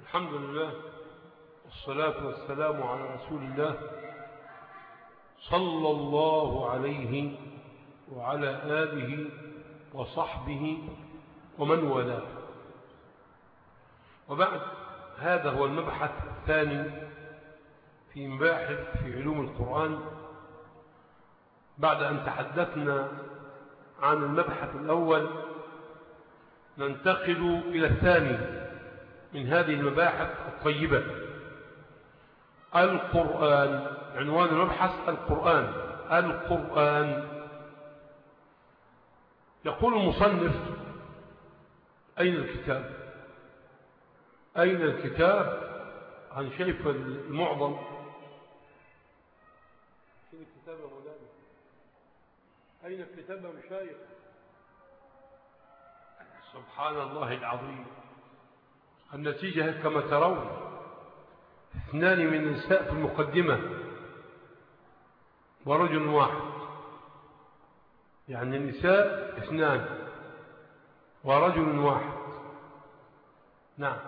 الحمد لله والصلاة والسلام على رسول الله صلى الله عليه وعلى آله وصحبه ومن والاه. وبعد، هذا هو المبحث الثاني في مباحث في علوم القرآن، بعد أن تحدثنا عن المبحث الأول ننتقل إلى الثاني من هذه المباحث الطيبة، القرآن. عنوان المبحث القرآن. يقول المصنف: أين الكتاب؟ أين الكتاب؟ أنا شايف المعظم. أين الكتاب يا مولانا؟ أين الكتاب يا مشايخ؟ سبحان الله العظيم. النتيجة كما ترون، 2 من النساء في المقدمة ورجل واحد، يعني النساء 2 ورجل واحد. نعم،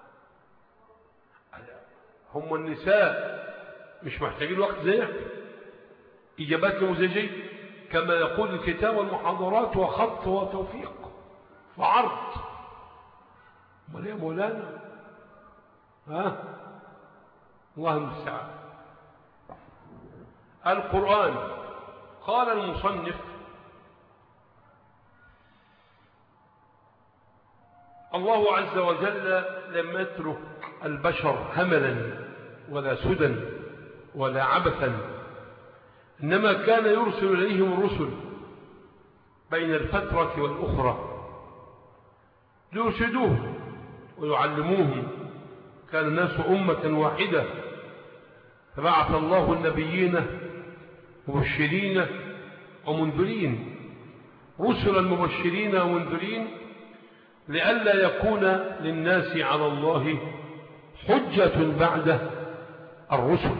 هم النساء مش محتاجين وقت زيك، إجابات نموذجية كما يقول الكتاب والمحاضرات، وخط وتوفيق وعرض. امال يا مولانا؟ الله المستعان. القرآن. قال المصنف: الله عز وجل لم يترك البشر هملا ولا سدى ولا عبثا، إنما كان يرسل إليهم الرسل بين الفترة والأخرى ليرشدوهم ويعلموهم. كان الناس أمة واحدة، فبعث الله النبيين مبشرين ومنذرين، رسلا مبشرين ومنذرين، لئلا يكون للناس على الله حجة بعد الرسل.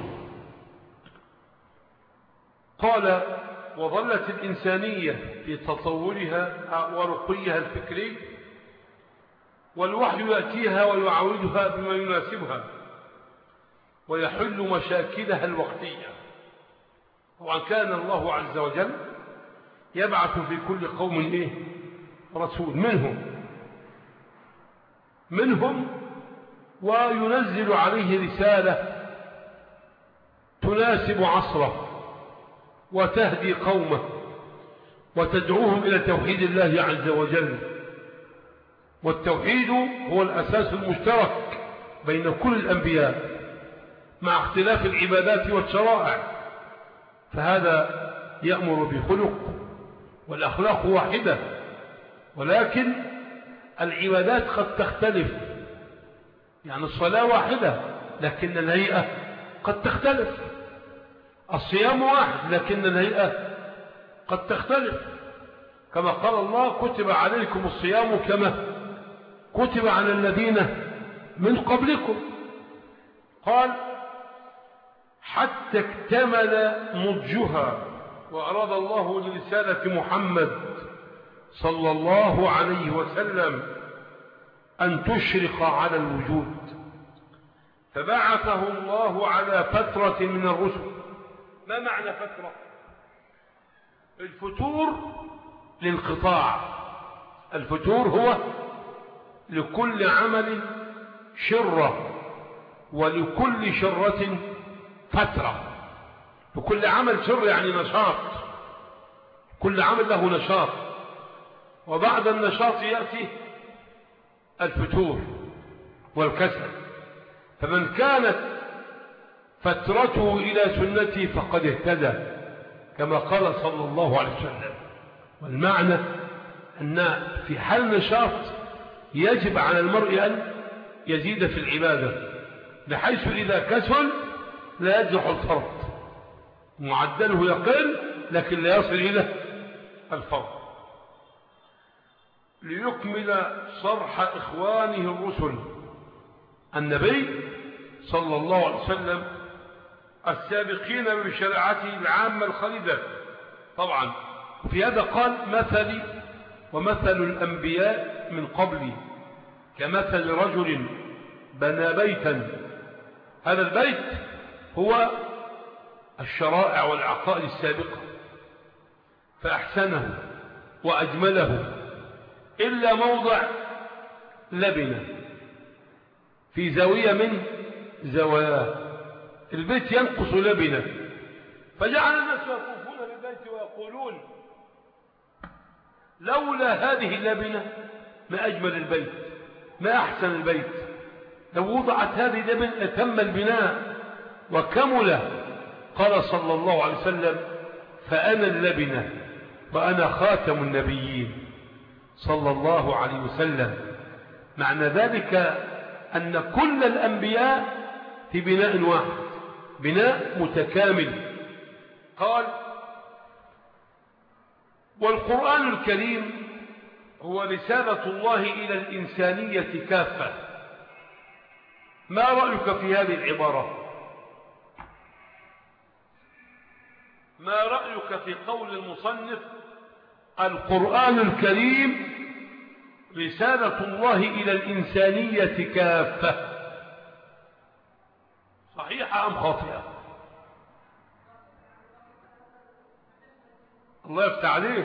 قال: وظلت الإنسانية في تطورها ورقيها الفكري، والوحي يأتيها ويعاودها بما يناسبها ويحل مشاكلها الوقتية. طبعا كان الله عز وجل يبعث في كل قوم رسول منهم وينزل عليه رسالة تناسب عصره وتهدي قومه وتدعوهم إلى توحيد الله عز وجل. والتوحيد هو الأساس المشترك بين كل الأنبياء مع اختلاف العبادات والشرائع، فهذا يأمر بخلق والأخلاق واحدة، ولكن العبادات قد تختلف. يعني الصلاة واحدة لكن الهيئة قد تختلف، الصيام واحد لكن الهيئة قد تختلف، كما قال الله: كتب عليكم الصيام كما كتب على الذين من قبلكم. قال: حتى اكتمل نضجها. وأراد الله لرسالة محمد صلى الله عليه وسلم أن تشرق على الوجود، فبعثه الله على فترة من الرسل. ما معنى فترة؟ الفتور للانقطاع. الفتور هو لكل عمل شرة، ولكل شرة فترة. لكل عمل شر يعني نشاط، كل عمل له نشاط، وبعد النشاط يأتي الفتور والكسل. فمن كانت فترته إلى سنتي فقد اهتدى، كما قال صلى الله عليه وسلم. والمعنى أن في حال نشاط يجب على المرء أن يزيد في العبادة، بحيث إذا كسل لا يجرح الفرض، معدله يقل لكن لا يصل إلى الفرض. ليكمل صرح إخوانه الرسل. النبي صلى الله عليه وسلم السابقين بشريعته العامة الخالدة. طبعا في هذا قال: مثلي ومثل الأنبياء من قبلي كمثل رجل بنى بيتا، هذا البيت هو الشرائع والعقائد السابقة فأحسنه وأجمله، إلا موضع لبنة في زاوية من زواياه، البيت ينقص لبنة، فجعل الناس يطوفون بالبيت ويقولون لولا هذه اللبنة ما أجمل البيت، ما أحسن البيت، لو وضعت هذه اللبنة لتم البناء وكمل. قال صلى الله عليه وسلم فأنا اللبنة وأنا خاتم النبيين صلى الله عليه وسلم. معنى ذلك أن كل الأنبياء في بناء واحد، بناء متكامل. قال والقرآن الكريم هو رسالة الله إلى الإنسانية كافة. ما رأيك في هذه العبارة؟ ما رأيك في قول المصنف القرآن الكريم رسالة الله إلى الإنسانية كافة؟ صحيحة أم خاطئة؟ الله يفتح عليك.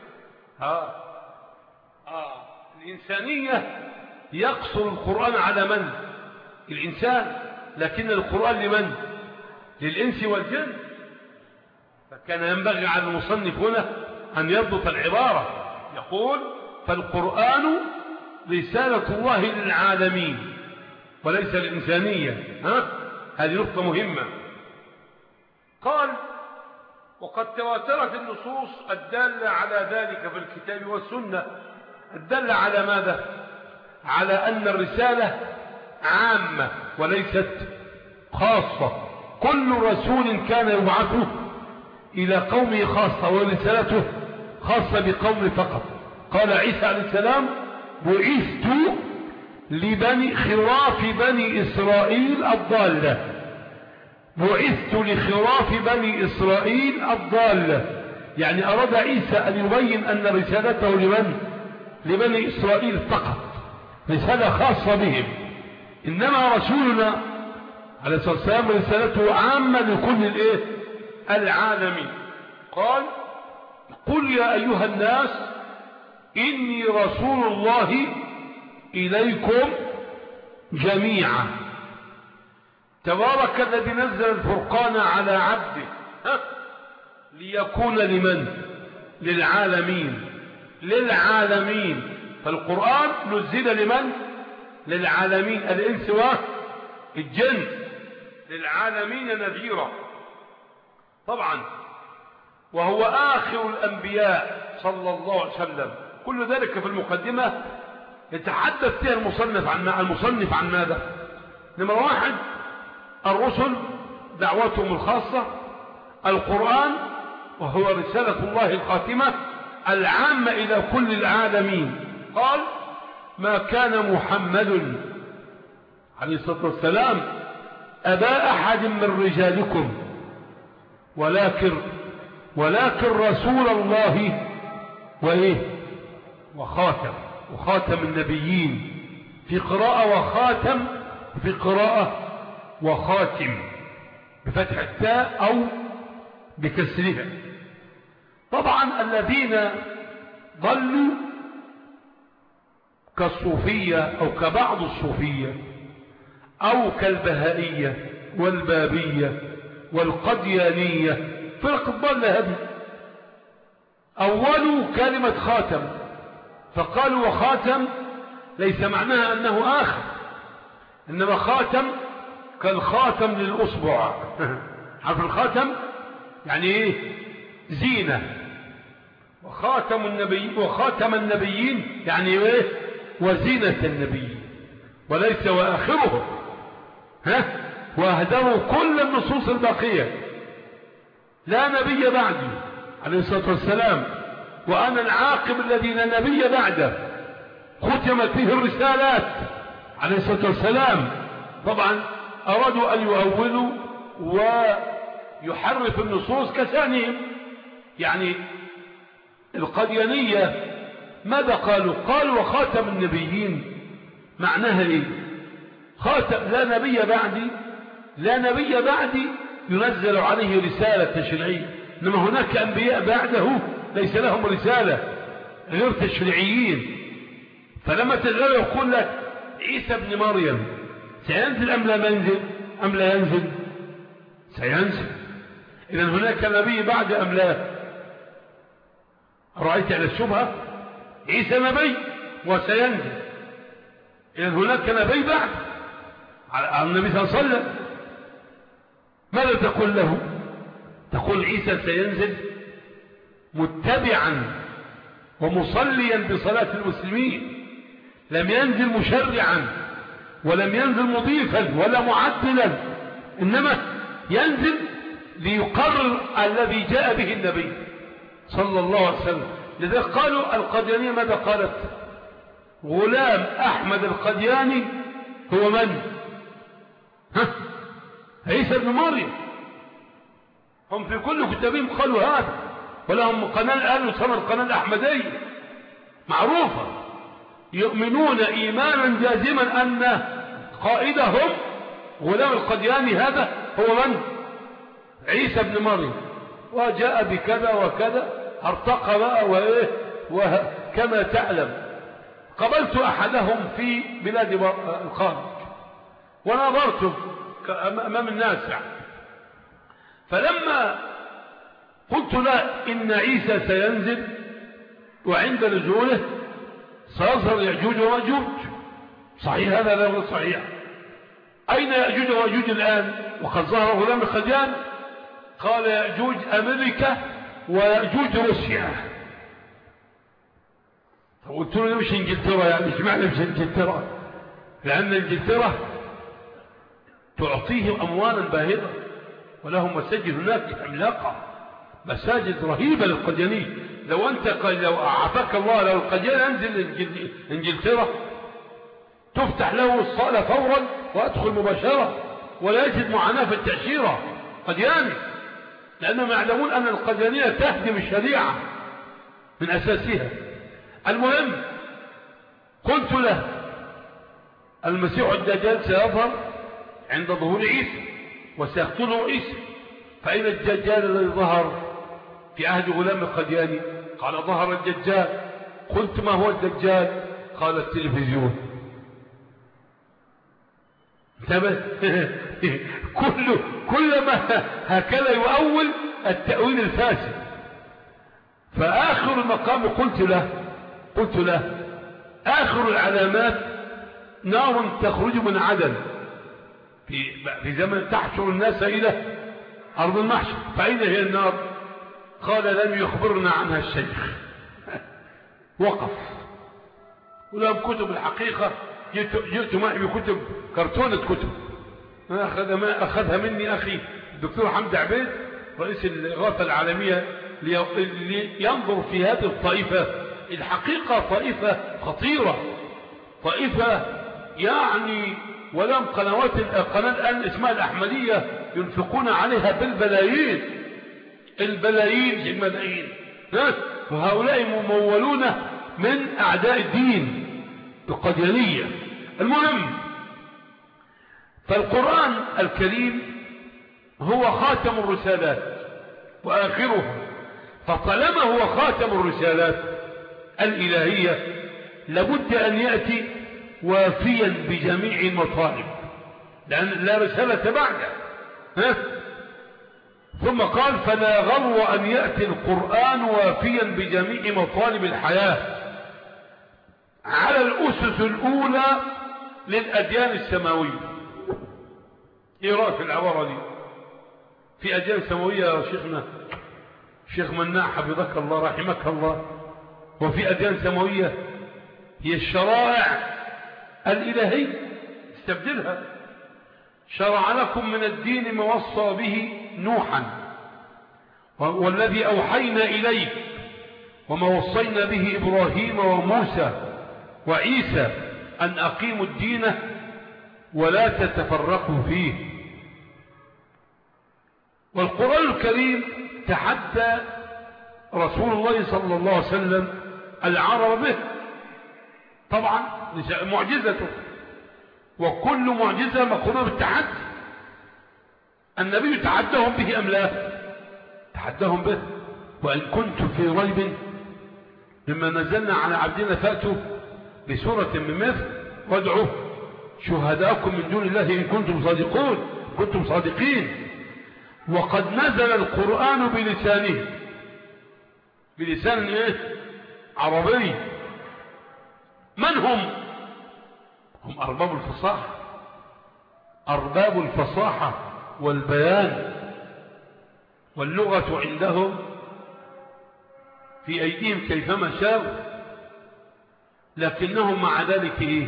الإنسانية يقصر القرآن على من؟ الإنسان، لكن القرآن لمن؟ للإنس والجن. فكان ينبغي على المصنف هنا أن يضبط العبارة، يقول فالقرآن رسالة الله للعالمين وليس للإنسانية. هذه نقطة مهمة. قال وقد تواترت النصوص الدالة على ذلك في الكتاب والسنة، الدالة على ماذا؟ على أن الرسالة عامة وليست خاصة. كل رسول كان يبعثه إلى قومه خاصة ورسالته خاصة بقوم فقط. قال عيسى عليه السلام بعثت لبني خراف بني إسرائيل الضالة، بعثت لخراف بني إسرائيل الضالة، يعني أراد عيسى أن يبين أن رسالته لمن؟ لبني إسرائيل فقط، رسالة خاصة بهم. إنما رسولنا عليه الصلاة والسلام رسالته عامة لكل العالمين. قال قل يا أيها الناس إني رسول الله إليكم جميعا. تبارك الذي نزل الفرقان على عبده ليكون لمن؟ للعالمين، للعالمين. فالقرآن نزل لمن؟ للعالمين، الإنس والجن، للعالمين نذيرا. طبعا وهو آخر الأنبياء صلى الله عليه وسلم. كل ذلك في المقدمة يتحدث فيها المصنف عن ماذا؟ نمرة واحد الرسل دعوتهم الخاصة، القرآن وهو رسالة الله الخاتمة العامة إلى كل العالمين. قال ما كان محمد عليه الصلاة والسلام أبا أحد من رجالكم ولكن رسول الله وخاتم النبيين. في قراءة وخاتم، في قراءة وخاتم بفتح التاء أو بكسرها. طبعا الذين ضلوا كالصوفية أو كبعض الصوفية أو كالبهائية والبابية والقديانية، فرق الضالة هذه أولوا كلمة خاتم فقالوا وخاتم ليس معناها أنه آخر، إنما خاتم كالخاتم للأصبع. عارف الخاتم يعني إيه؟ زينة. وخاتم النبيين يعني إيه؟ وزينة النبي، وليس وآخره. واهدروا كل النصوص الباقية، لا نبي بعدي عليه الصلاة والسلام، وأنا العاقب الذي لا نبي بعده، ختمت فيه الرسالات عليه الصلاة والسلام. طبعا أرادوا أن يؤولوا ويحرف النصوص كثانهم. يعني القديانية ماذا قالوا؟ قالوا وخاتم النبيين معناها ايه؟ خاتم لا نبي بعدي، لا نبي بعدي ينزل عليه رسالة تشريعية، إنما هناك أنبياء بعده ليس لهم رسالة غير تشريعيين. فلما تزال يقول لك عيسى ابن مريم سينزل أم لا ينزل أم لا ينزل؟ سينزل. إذن هناك نبي بعد أم لا؟ رأيت على الشبهة؟ عيسى نبي وسينزل، إذن هناك نبي بعد على النبي صلى الله عليه وسلم. ماذا تقول له؟ تقول عيسى سينزل متبعا ومصليا بصلاة المسلمين، لم ينزل مشرعا ولم ينزل مضيفا ولا معدلا، إنما ينزل ليقرر الذي جاء به النبي صلى الله عليه وسلم. لذلك قالوا القديانية ماذا قالت؟ غلام أحمد القدياني هو من؟ عيسى ابن مريم. هم في كل كتابهم قالوا هذا، ولهم قناة الآن يسمى القناة الأحمدية معروفة، يؤمنون إيمانا جازما أن قائدهم غلام القدياني هذا هو من؟ عيسى ابن مريم، وجاء بكذا وكذا، ارتقى بقى وإيه وكما تعلم. قبلت أحدهم في بلاد الخارج ونظرته أمام الناس يعني، فلما قلت له إن عيسى سينزل وعند نزوله سيظهر يأجوج ومأجوج، صحيح هذا لا غير صحيح؟ أين يأجوج ومأجوج الآن وقد ظهر غلام القدياني؟ قال يأجوج أمريكا ويأجوج روسيا. فقلت له مش انجلترا، يعني مش معنى مش انجلترا، لأن انجلترا تعطيهم أموالا باهظة ولهم مساجد هناك عملاقة، مساجد رهيبة للقدياني. لو أنت لو أعافاك الله لو القدياني ينزل انجلترا تفتح له الصالة فورا وأدخل مباشرة ولا يجد معاناة في التأشيرة قدياني، لأنهم يعلمون أن القديانية تهدم الشريعة من أساسها. المهم قلت له المسيح الدجال سيظهر عند ظهور عيسى وسيقتله عيسى، فأين الدجال الذي ظهر في عهد غلام القدياني؟ قال ظهر الدجال. قلت ما هو الدجال؟ قال التلفزيون. كلما هكذا يؤول التأويل الفاسد. فآخر المقام قلت له آخر العلامات نار تخرج من عدن في زمن تحشر الناس إلى أرض المحشر، فأين هي النار؟ قال لم يخبرنا عنها الشيخ. وقف. ولهم كتب الحقيقة، جئت معي بكتب كرتونة كتب أخذها مني أخي الدكتور حمد عبيد رئيس الإغاثة العالمية لينظر في هذه الطائفة. الحقيقة طائفة خطيرة، طائفة يعني ولم قناة الآن اسمها الأحمدية ينفقون عليها بالبلايين، الملايين، وهؤلاء ممولون من أعداء الدين القديانية. المهم فالقرآن الكريم هو خاتم الرسالات وآخرها، فطالما هو خاتم الرسالات الإلهية لابد أن يأتي وافيا بجميع المطالب، لأن لا رسالة بعده. ثم قال فلا غرو أن يأتي القرآن وافيا بجميع مطالب الحياة على الأسس الأولى للأديان السماوية. ايه رأيك في العبارة دي؟ في أديان سماوية يا شيخنا شيخ مناع حفظك الله رحمك الله، وفي أديان سماوية هي الشرائع الإلهية استبدلها. شرع لكم من الدين ما وصى به نوحا والذي أوحينا إليك وما وصينا به إبراهيم وموسى وعيسى أن أقيموا الدين ولا تتفرقوا فيه. والقرآن الكريم تحدى رسول الله صلى الله عليه وسلم العرب به، طبعا معجزته، وكل معجزة مقرونة بالتحدي. النبي تحدهم به أم لا؟ تحدهم به. وإن كنت في ريب مما نزلنا على عبدنا فأتوا بسورة من مثل وادعوا شهداءكم من دون الله إن كنتم صادقين. وقد نزل القرآن بلسانه، بلسان ايه؟ عربي. من هم؟ هم أرباب الفصاحة والبيان، واللغة عندهم في أيديهم كيفما شاءوا، لكنهم مع ذلك ايه؟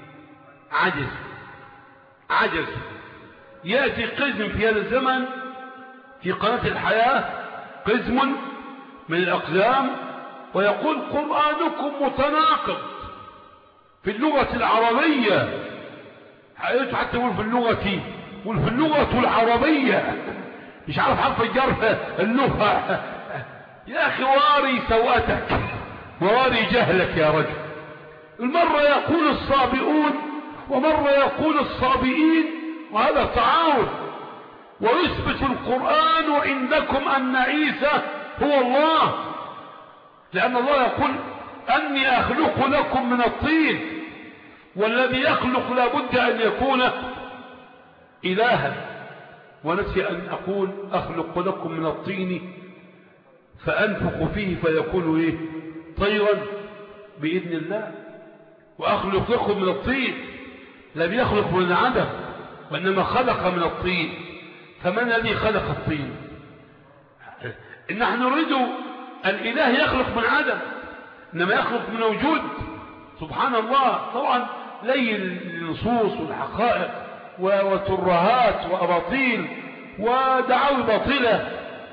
عجز. يأتي قزم في هذا الزمن في قناة الحياة، قزم من الأقزام، ويقول قرآنكم متناقض في اللغة العربية. حتى يقول في اللغة العربية، مش عارف حرف الجر اللغة. يا أخي واري سوءتك وواري جهلك يا رجل. المرة يقول الصابئون ومرة يقول الصابئين، وهذا تعارض. ويثبت القرآن عندكم أن عيسى هو الله، لأن الله يقول أني أخلق لكم من الطين، والذي يخلق لابد أن يكون إلها. ونسي أن أقول أخلق لكم من الطين فأنفق فيه فيكون إيه؟ طيرا بإذن الله. وأخلق لكم من الطين، لم يخلق من العدم وإنما خلق من الطين. فمن الذي خلق الطين؟ نحن نريد الإله يخلق من عدم، إنما يخلق من وجود. سبحان الله. طبعا لي النصوص والحقائق وترهات وأباطيل ودعاوي باطلة.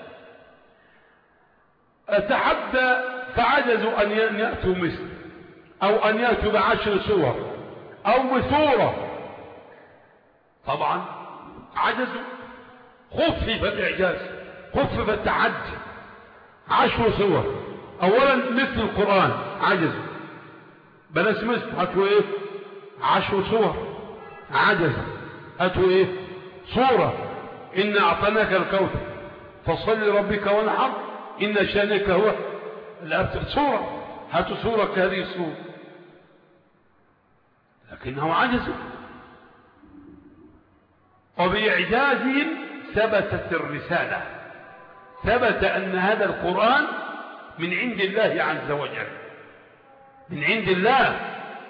أتحدى فعجزوا أن يأتوا مثل، أو أن يأتوا ب10 سور أو بسورة. طبعا عجزوا. خفف الإعجاز، خفف التحدي. 10 سور أولا مثل القرآن، عجزوا. بلاش مثل، هاتوا إيه؟ 10 سور. عجز. هاتوا إيه؟ سورة. إنا أعطيناك الكوثر فصل لربك وانحر إن شانك هو الأبتر. سورة. هاتوا سورة كهذه السورة. لكنهم عجزوا. وبإعجازهم ثبتت الرسالة، ثبت أن هذا القرآن من عند الله عز وجل، من عند الله.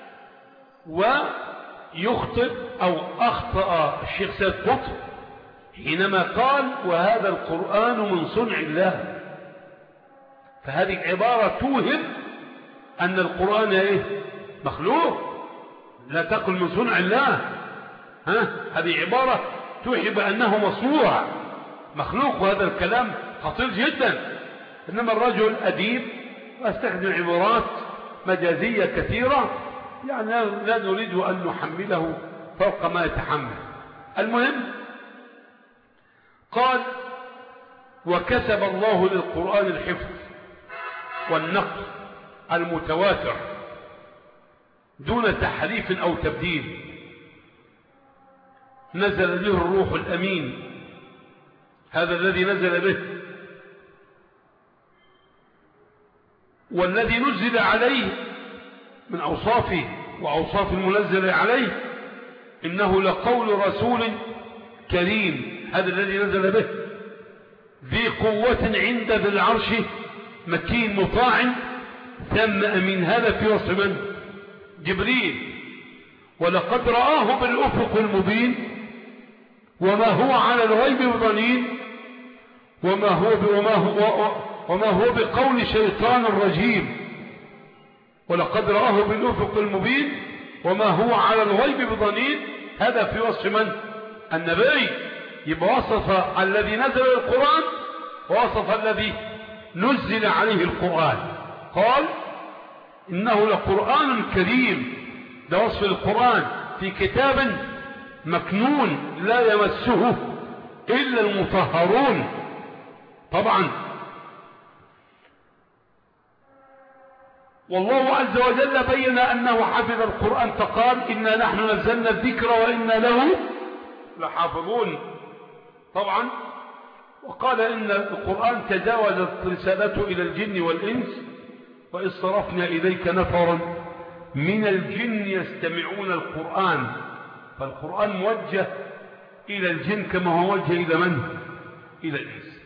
ويخطئ أو أخطأ الشيخ سيد قطب حينما قال وهذا القرآن من صنع الله. فهذه عبارة توهم أن القرآن إيه؟ مخلوق. لا تقل من صنع الله. هذه عبارة توحي بأنه مصنوع مخلوق، وهذا الكلام خطير جدا. إنما الرجل أديب واستخدم عبارات مجازية كثيرة، يعني لا نريد أن نحمله فوق ما يتحمل. المهم قال وكسب الله للقرآن الحفظ والنقل المتواتر دون تحريف أو تبديل. نزل به الروح الأمين، هذا الذي نزل به. والذي نزل عليه من أوصافه وأوصاف المنزل عليه إنه لقول رسول كريم، هذا الذي نزل به. ذي قوة عند ذي العرش مكين مطاع ثم أمين. هذا في وصف من؟ جبريل. ولقد رآه بالأفق المبين وما هو على الغيب بضنين وما هو بقول شيطان رجيم. ولقد رآه بالأفق المبين وما هو على الغيب بضنين. هذا في وصف من؟ النبي. يبقى وصف الذي نزل القرآن ووصف الذي نزل عليه القرآن. قال إنه لقرآن كريم، ده وصف القرآن في كتاب مكنون لا يمسه إلا المطهرون. طبعا والله عز وجل بين أنه حفظ القرآن فقال إنا نحن نزلنا الذكر وإنا له لحافظون. طبعا وقال إن القرآن تجاوزت رسالته إلى الجن والإنس وإذ صرفنا إليك نفرا من الجن يستمعون القرآن. فالقرآن موجه إلى الجن كما هو موجه إلى من؟ إلى الإنس.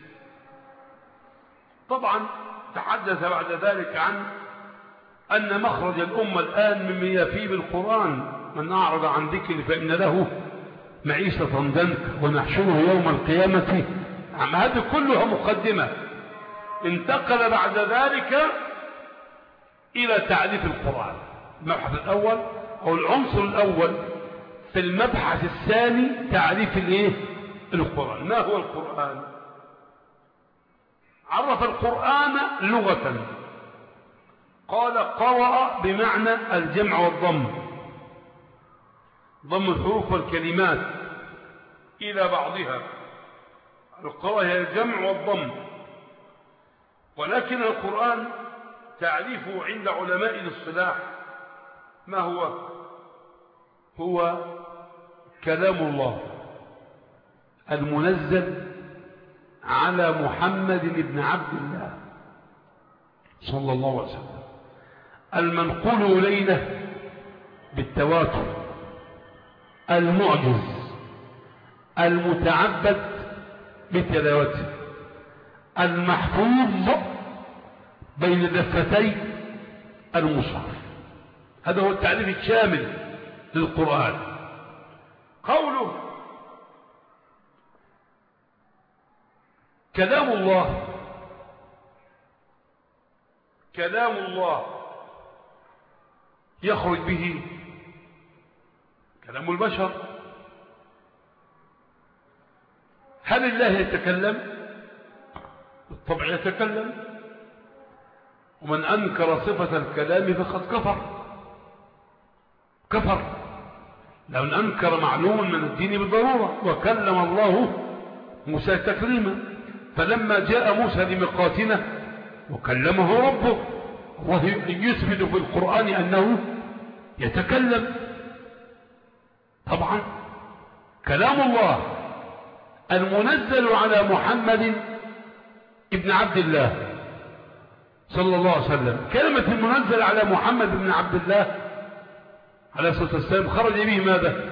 طبعا تحدث بعد ذلك عن أن مخرج الأمة الآن مما فيه بالقرآن من أعرض عن ذكري فإن له معيشة ضنكا ونحشره يوم القيامة. هذه كلها مقدمة. انتقل بعد ذلك إلى تعريف القرآن. المبحث الأول أو العنصر الأول في المبحث الثاني تعريف القرآن. ما هو القرآن؟ عرف القرآن لغة قال قرأ بمعنى الجمع والضم، ضم الحروف والكلمات إلى بعضها. القراءة هي الجمع والضم. ولكن القرآن تعريفه عند علماء الاصطلاح ما هو؟ هو كلام الله المنزل على محمد بن عبد الله صلى الله عليه وسلم، المنقول إلينا بالتواتر، المعجز، المتعبد بتلاوته، المحفوظ بين دفتي المصحف. هذا هو التعريف الشامل للقرآن. قوله كلام الله، كلام الله يخرج به كلام البشر. هل الله يتكلم؟ بالطبع يتكلم، ومن أنكر صفة الكلام فقد كفر لأن أنكر معلوم من الدين بالضرورة. وكلم الله موسى تكليما، فلما جاء موسى لميقاتنا وكلمه ربه. الله يثبت في القرآن أنه يتكلم. طبعا كلام الله المنزل على محمد ابن عبد الله صلى الله عليه وسلم. كلمة المنزل على محمد بن عبد الله عليه الصلاة والسلام خرج به ماذا؟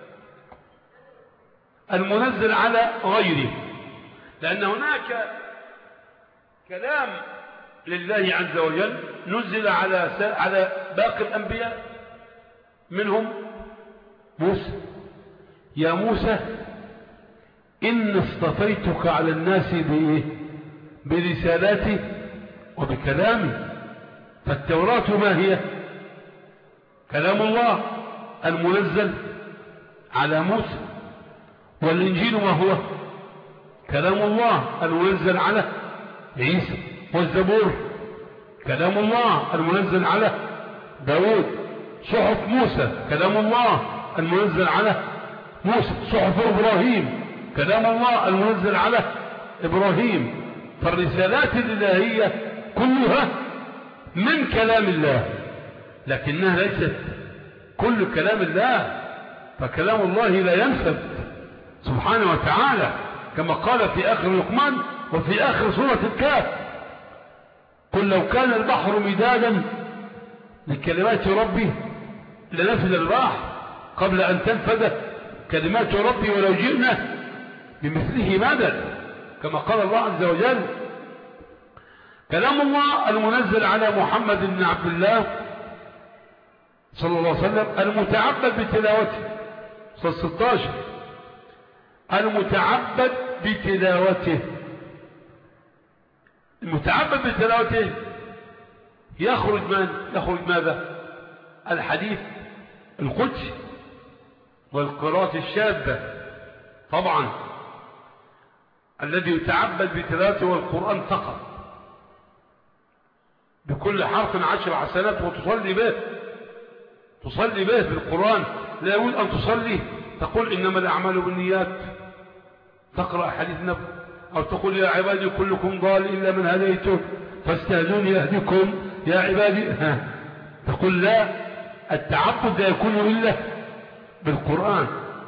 المنزل على غيره، لأن هناك كلام لله عز وجل نزل على باقي الأنبياء، منهم موسى. يا موسى إن اصطفيتك على الناس برسالاتي وبكلامي. فالتوراة ما هي؟ كلام الله المنزل على موسى. والإنجيل ما هو؟ كلام الله المنزل على عيسى. والزبور كلام الله المنزل على داود. صحف موسى كلام الله المنزل على موسى. صحف إبراهيم كلام الله المنزل على إبراهيم. فالرسالات الإلهية كلها من كلام الله، لكنها ليست كل كلام الله. فكلام الله لا ينفد سبحانه وتعالى، كما قال في آخر لقمان وفي آخر سورة الكهف: قل لو كان البحر مدادا لكلمات ربي لنفد البحر قبل أن تنفد كلمات ربي ولو جئنا بمثله مدد، كما قال الله عز وجل. كلام الله المنزل على محمد بن عبد الله صلى الله عليه وسلم المتعبد بتلاوته. صلى 16 المتعبد بتلاوته. المتعبد بتلاوته يخرج ماذا؟ الحديث القدسي والقراءة الشاذة. طبعا الذي يتعبد بتلاوته والقرآن فقط بكل حرف 10 حسنات وتصلي به بالقرآن. لا يقول أن تصلي تقول إنما الأعمال بالنيات، تقرأ حديث نبي، أو تقول يا عبادي كلكم ضال إلا من هديته فاستهدوني أهدكم يا عبادي تقول لا، التعبد لا يكون إلا بالقرآن.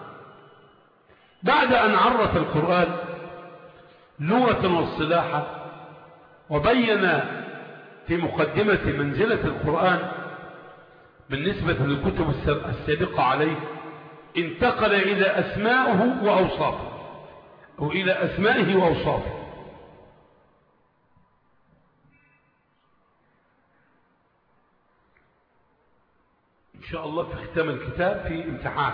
بعد أن عرف القرآن لغة واصطلاحا وبين في مقدمة منزلة القرآن بالنسبة للكتب السابقة عليه، انتقل إلى أسمائه وأوصافه، أو إلى أسمائه وأوصافه. إن شاء الله في ختام الكتاب في امتحان،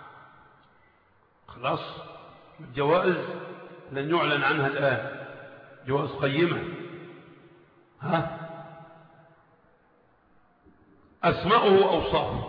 خلاص الجوائز لن يعلن عنها الآن، جوائز قيمة. أسماؤه وأوصافه.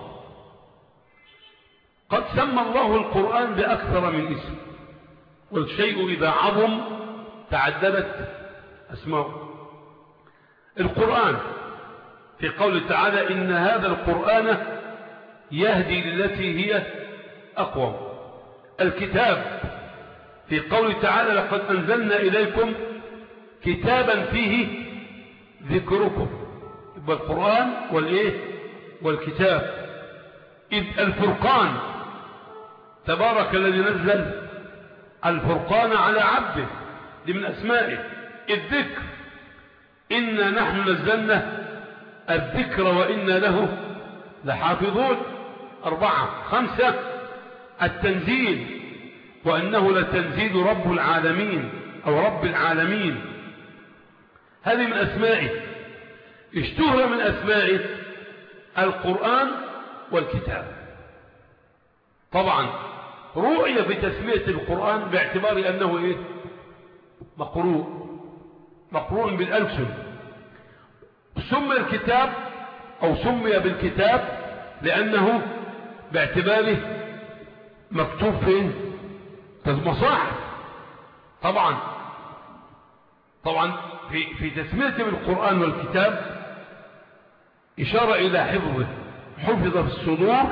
قد سمى الله القرآن بأكثر من اسم، والشيء إذا عظم تعددت أسماؤه. القرآن في قوله تعالى إن هذا القرآن يهدي للتي هي أقوم. الكتاب في قوله تعالى لقد أنزلنا إليكم كتابا فيه ذكركم. يبقى القرآن والكتاب. إذ الفرقان، تبارك الذي نزل الفرقان على عبده، دي من أسمائه. الذكر، إنا نحن نزلنا الذكر وإنا له لحافظون. 4. 5. التنزيل، وأنه لتنزيل رب العالمين أو رب العالمين. هذه من أسمائه. اشتهر من أسمائه القرآن والكتاب. طبعا رؤية في تسمية القرآن باعتبار أنه مقروء بالألسن. سمي الكتاب أو سمي بالكتاب لأنه باعتباره مكتوب فين؟ في المصاحف. طبعا في تسميته بالقرآن والكتاب إشارة إلى حفظه. حفظ في الصدور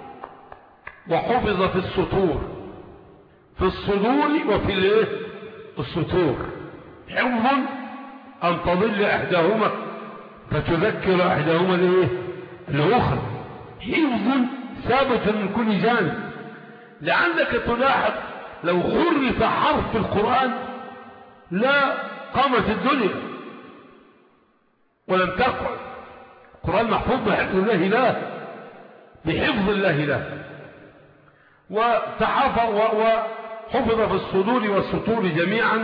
وحفظ في السطور، في الصدور وفي السطور. حفظ أن تضل إحداهما فتذكر إحداهما الأخرى. حفظ ثابت من كل جانب. لعلك تلاحظ لو خرف حرف في القرآن لا قامت الدنيا ولم تقعد. القرآن محفوظ بحفظ الله لا، بحفظ الله لا. وحفظ في الصدور والسطور جميعا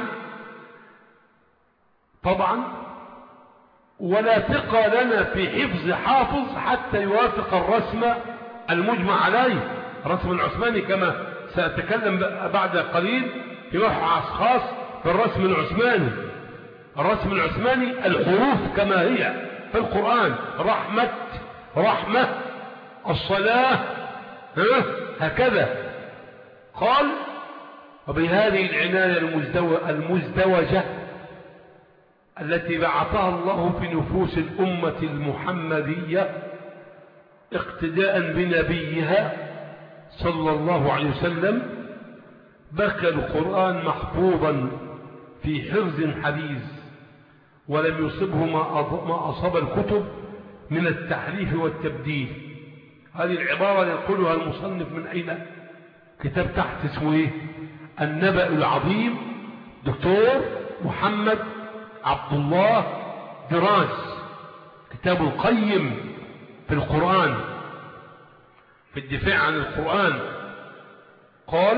طبعا. ولا ثقة لنا في حفظ حافظ حتى يوافق الرسم المجمع عليه، الرسم العثماني، كما سأتكلم بعد قليل في مبحث خاص في الرسم العثماني. الرسم العثماني الحروف كما هي في القرآن، رحمة، الصلاة، هكذا قال. وبهذه العناية المزدوجة التي بعثها الله في نفوس الأمة المحمدية اقتداء بنبيها صلى الله عليه وسلم، بقى القرآن محفوظا في حفظ حديث، ولم يصبه ما أصاب الكتب من التحريف والتبديل. هذه العبارة يقولها المصنف من أين؟ كتاب تحت اسمه النبأ العظيم، دكتور محمد عبد الله دراز، كتاب القيم في القرآن، في الدفاع عن القرآن. قال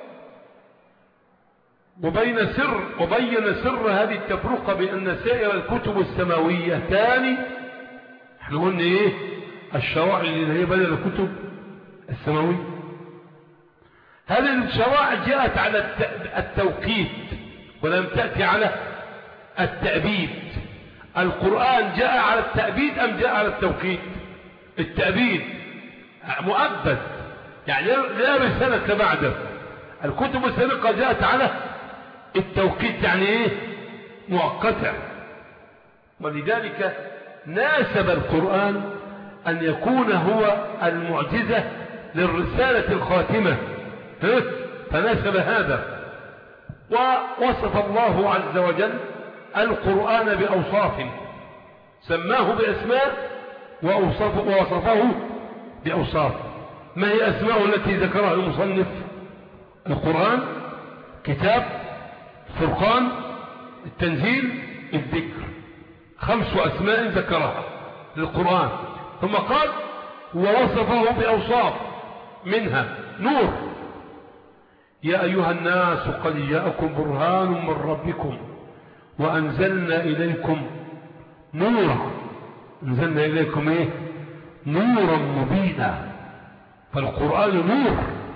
وبين سر هذه التفرقة بأن سائر الكتب السماوية تاني، احنا قلنا الشرائع اللي هي بدل الكتب السماوية. هذه الشرائع جاءت على التوقيت ولم تأتي على التأبيد. القرآن جاء على التأبيد أم جاء على التوقيت؟ التأبيد مؤبد، يعني لا رسالة بعده. الكتب السابقة جاءت على التوقيت، يعني مؤقتة. ولذلك ناسب القرآن أن يكون هو المعجزة للرسالة الخاتمة، فناسب هذا. ووصف الله عز وجل القرآن بأوصاف سماه بأسماء ووصفه بأوصاف. ما هي أسماء التي ذكرها المصنف؟ القرآن، كتاب، فرقان، التنزيل، الذكر. 5 أسماء ذكرها للقرآن. ثم قال ووصفه بأوصاف، منها نور. يا أيها الناس قد جاءكم برهان من ربكم وأنزلنا إليكم نورا. أنزلنا إليكم إيه؟ نورا مبينا. فالقرآن نور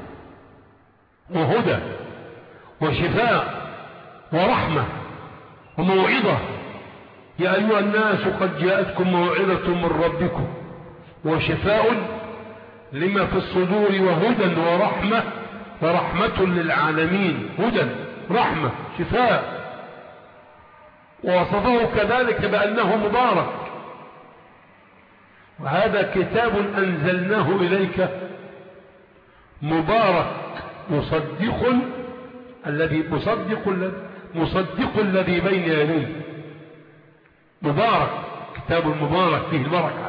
وهدى وشفاء ورحمة وموعظة. يا أيها الناس قد جاءتكم موعظة من ربكم وشفاء لما في الصدور وهدى ورحمة للعالمين. هدى، رحمة، شفاء. ووصفه كذلك بأنه مبارك. وهذا كتاب أنزلناه إليك مبارك مصدق الذي بين يديه. مبارك، كتاب مبارك فيه البركة.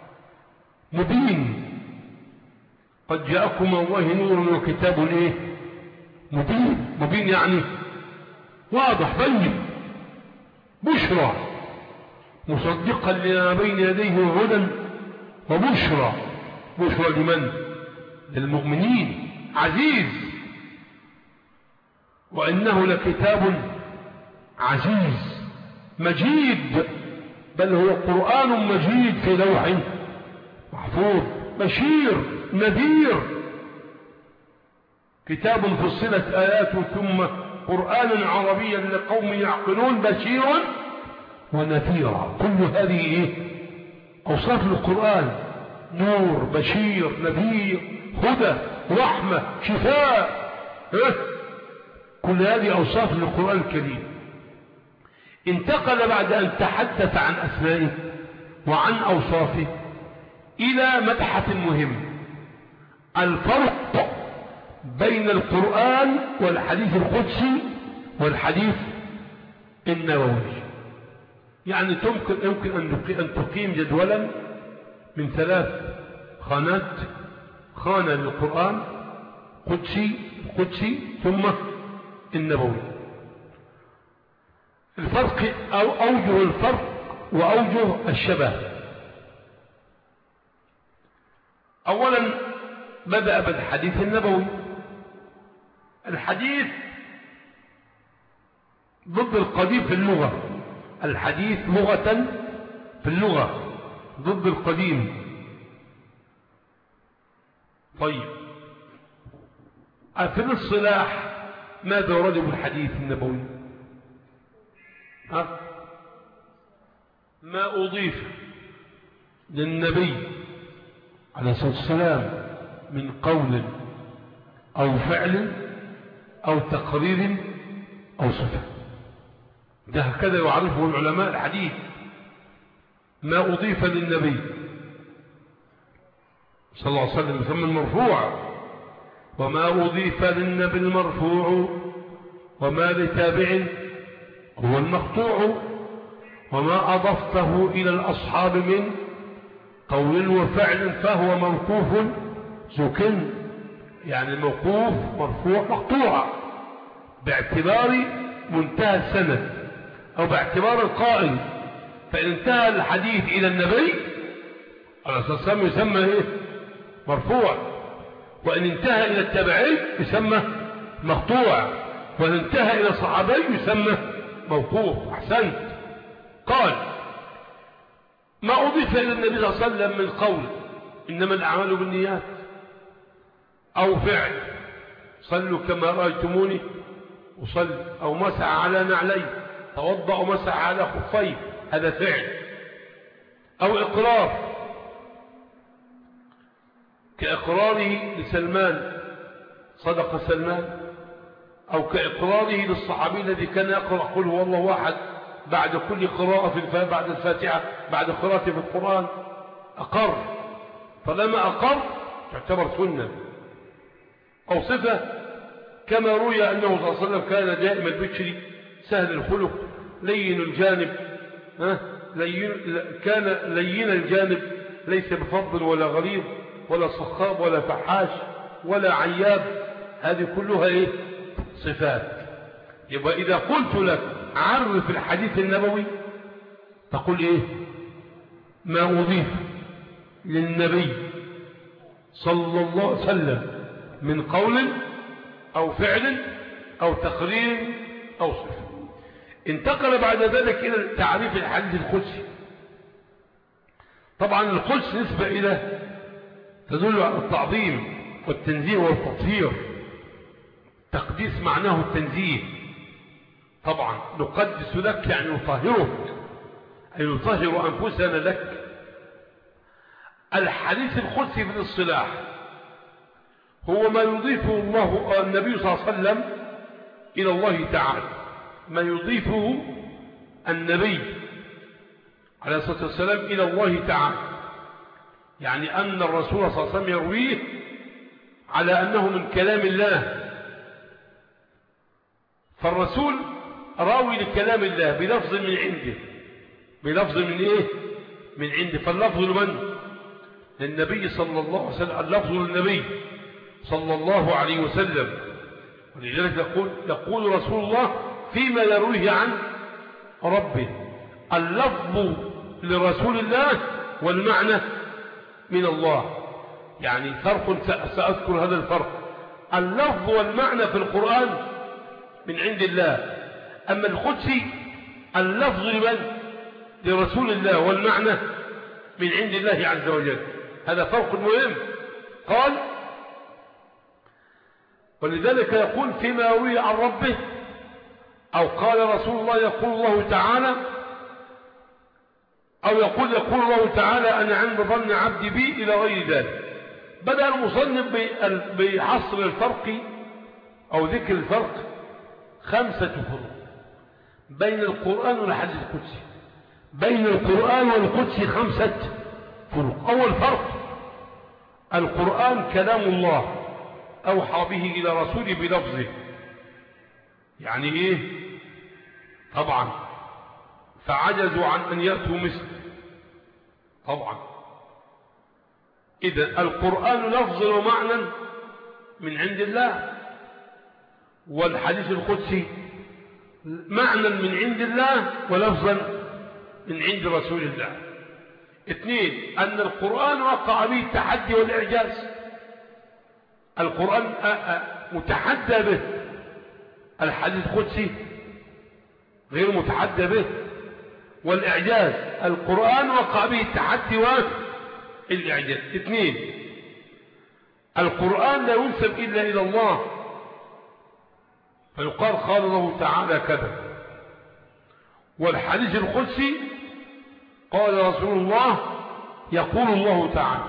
مبين، قد جاءكم الله نور وكتاب ايه؟ مبين. مبين يعني واضح بين. بشرى، مصدقا لما بين يديه هدى وبشرى. بشرى لمن؟ للمؤمنين. عزيز، وإنه لكتاب عزيز مجيد، بل هو قرآن مجيد في لوح محفوظ. بشير نذير، كتاب فصلت آياته ثم قرآن عربيا لقوم يعقلون. بشير ونذيرا. كل هذه إيه؟ أوصاف القرآن. نور، بشير، نذير، هدى، رحمة، شفاء. كل هذه أوصاف للقرآن الكريم. انتقل بعد أن تحدث عن أسمائه وعن أوصافه إلى مبحث مهم: الفرق بين القرآن والحديث القدسي والحديث النبوي. يعني يمكن أن تقيم جدولا من 3 خانات: خانة للقرآن، قدسي، ثم النبوي. الفرق أو أوجه الفرق وأوجه الشبه. أولا بدأ بالحديث النبوي. الحديث ضد القديم في اللغة. الحديث لغة في اللغة ضد القديم. طيب، في الاصطلاح ماذا ورد بالحديث النبوي؟ ما أضيف للنبي عليه الصلاة والسلام من قول أو فعل أو تقرير أو صفة. ده هكذا يعرفه العلماء الحديث. ما أضيف للنبي صلى الله عليه وسلم يسمى المرفوع، وما أضيف للنبي المرفوع، وما لتابع هو المقطوع، وما أضفته إلى الأصحاب من قول وفعل فهو موقوف سكن. يعني الموقوف مرفوع مقطوع باعتبار منتهى السند أو باعتبار القائل. فإن انتهى الحديث إلى النبي عليه الصلاة والسلام يسمى إيه؟ مرفوع. وإن انتهى إلى التابعين يسمى مقطوع. وإن انتهى إلى الصحابي يسمى موقوف. أحسنت. قال: ما أضيف إلى النبي صلى الله عليه وسلم من قول إنما الأعمال بالنيات، أو فعل صلوا كما رأيتموني أصلي، أو مسح على نعليه، توضأ ومسح على خفيه، هذا فعل. أو إقرار كإقراره لسلمان صدق سلمان، أو كإقراره للصحابي الذي كان يقرأ قل هو الله أحد بعد كل قراءة بعد الفاتحة، بعد قراءة في القرآن أقر. فلما أقر تعتبر سنة. أو صفة كما روي أنه صلى الله عليه وسلم كان دائم البشر سهل الخلق لين الجانب كان لين الجانب، ليس بفضل ولا غليظ ولا صخاب ولا فحاش ولا عياب. هذه كلها إيه؟ صفات. يبقى إذا قلت لك عرف الحديث النبوي تقول إيه؟ ما أضيف للنبي صلى الله عليه وسلم من قول أو فعل أو تقرير أو صفة. انتقل بعد ذلك إلى تعريف الحديث القدسي. طبعا القدس نسبة إلى تدل على التعظيم والتنزيه والتطهير. تقديس معناه التنزيه. طبعا نقدس لك يعني نطهرك، أي نطهر أنفسنا لك. الحديث القدسي في الاصطلاح هو ما يضيفه النبي صلى الله عليه وسلم إلى الله تعالى، ما يضيفه النبي عليه الصلاة والسلام إلى الله تعالى، يعني أن الرسول صلى الله عليه وسلم يرويه على أنه من كلام الله. فالرسول راوي لكلام الله بلفظ من عنده، بلفظ من إيه؟ من عنده. فاللفظ لمن؟ للنبي صلى الله عليه وسلم، اللفظ للنبي صلى الله عليه وسلم. ولذلك يقول رسول الله فيما يرويه عن ربه اللفظ لرسول الله والمعنى من الله. يعني فرق، سأذكر هذا الفرق. اللفظ والمعنى في القرآن من عند الله، أما القدسي اللفظ لمن؟ لرسول الله، والمعنى من عند الله عز وجل. هذا فرق مهم. قال ولذلك يقول فيما يروي عن ربه، أو قال رسول الله يقول الله تعالى، أو يقول الله تعالى أنا عند ظن عبدي بي إلى غير ذلك. بدأ المصنف بحصر الفرق أو ذكر الفرق 5 فروق بين القرآن والحديث القدسي. بين القرآن والقدسي 5 فروق. أول فرق: القرآن كلام الله أوحى به إلى رسوله بلفظه. يعني إيه؟ طبعا فعجزوا عن أن يأتوا مثله. طبعا إذن القرآن لفظ ومعنى من عند الله، والحديث القدسي معنى من عند الله ولفظا من عند رسول الله. 2: أن القرآن وقع به التحدي والإعجاز. القرآن متحدى به، الحديث القدسي غير متحدى به. والإعجاز القرآن وقع به التحدي والإعجاز. 2: القرآن لا ينسب إلا إلى الله، فيقال قال الله تعالى كذا. والحديث القدسي قال رسول الله يقول الله تعالى.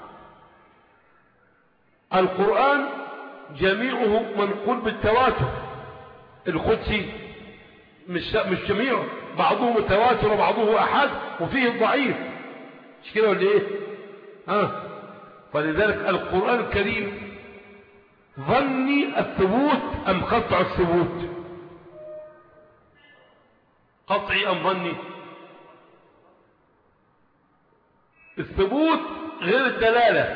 القرآن جميعه منقول بالتواتر. القدسي مش جميعه، بعضه متواتر وبعضه أحد وفيه الضعيف. مش كده ولا ايه؟ فلذلك القرآن الكريم ظني الثبوت أم قطع الثبوت؟ قطعي أم ظني؟ الثبوت غير الدلالة.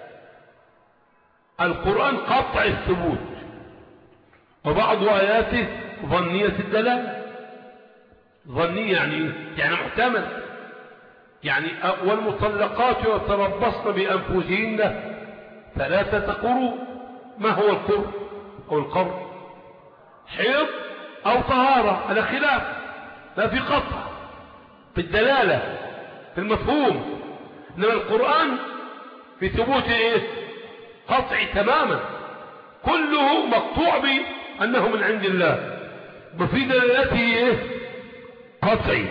القرآن قطع الثبوت، وبعض آياته ظنية الدلالة. ظنية يعني محتمل. يعني والمطلقات يتربصن بأنفسهن 3 قروء. ما هو القرء أو القرء؟ حيض أو طهارة، على خلاف، لا في قطع في الدلالة في المفهوم. إنما القرآن في ثبوت إيه؟ قطعي تماما، كله مقطوع بأنه من عند الله، وفي دلالته إيه؟ قطعي.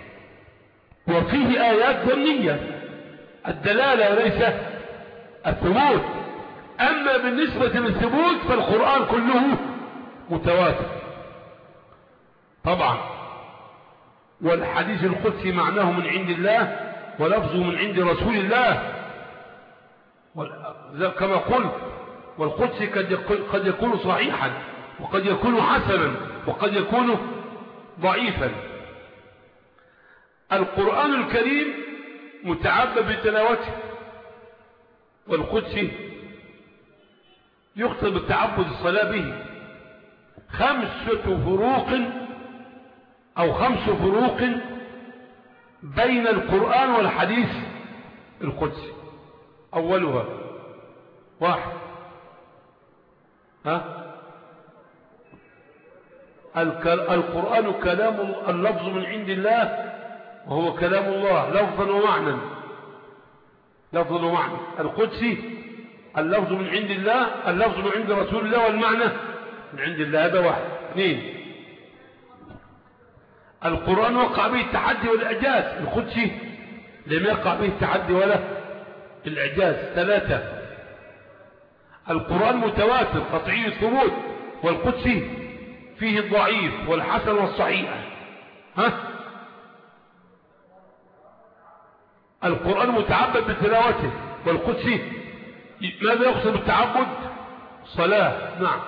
وفيه آيات ظنية، الدلالة وليس الثبوت. أما بالنسبة للثبوت فالقرآن كله متواتر طبعا. والحديث القدسي معناه من عند الله ولفظه من عند رسول الله، كما قلت. والقدسي قد يكون صحيحا، وقد يكون حسنا، وقد يكون ضعيفا. القرآن الكريم متعبد بتلاوته، والقدس يقصد بالتعبد الصلاة به. 5 فروق أو 5 فروق بين القرآن والحديث القدسي. أولها 1 القرآن كلام اللفظ من عند الله، وهو كلام الله لفظا ومعنى. لفظا ومعنى. القدسي اللفظ من عند الله، اللفظ من عند رسول الله، والمعنى من عند الله. هذا 1. 2 القرآن وقع به التحدي والإعجاز، القدسي لم يقع به التحدي ولا الإعجاز. 3 القرآن متواتر قطعي الثبوت، والقدسي فيه الضعيف والحسن والصحيح. القرآن متعبد بتلاوته، والقدسي ماذا يقصد بالتعبد؟ صلاة. نعم.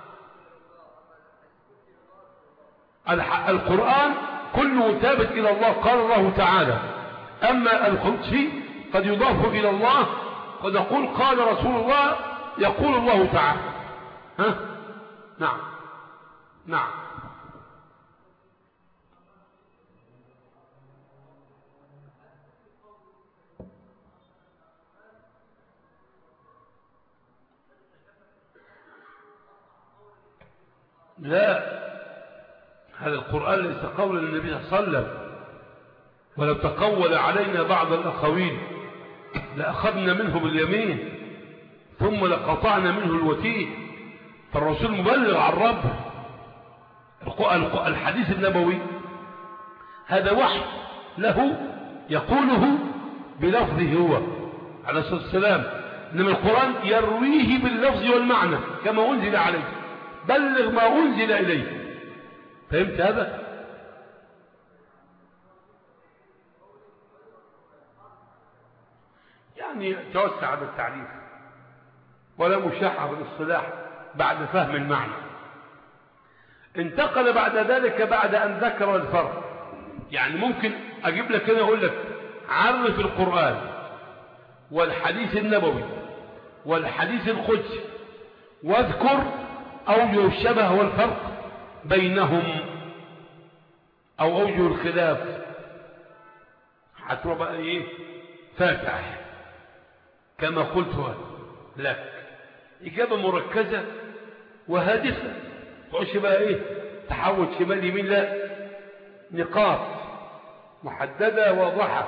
القرآن كله ثابت إلى الله، قال الله تعالى. أما القدسي قد يضاف إلى الله، قد يقول قال رسول الله، يقول الله تعالى. نعم. نعم. لا، هذا القرآن ليس قولا للنبي صلى الله عليه وسلم، ولو تقول علينا بعض الأقاويل لأخذنا منه باليمين ثم لقطعنا منه الوتين. فالرسول مبلغ عن ربه. الحديث النبوي هذا وحي له يقوله بلفظه هو عليه الصلاة والسلام، إنما القرآن يرويه باللفظ والمعنى كما أنزل عليه. بلغ ما أنزل إليه. فهمت هذا؟ يعني توسع هذا التعريف، ولا مشاحة بالاصطلاح بعد فهم المعنى. انتقل بعد ذلك بعد أن ذكر الفرق. يعني ممكن أجيب لك هنا أقول لك عرف القرآن والحديث النبوي والحديث القدسي، واذكر أوجه الشبه والفرق بينهم أو أوجه الخلاف. هتروح بقى إيه؟ فاتح كما قلت لك. إجابة مركزة وهادفة، تعيش بقى إيه؟ تحول شمال يمين، لا، نقاط محددة واضحة.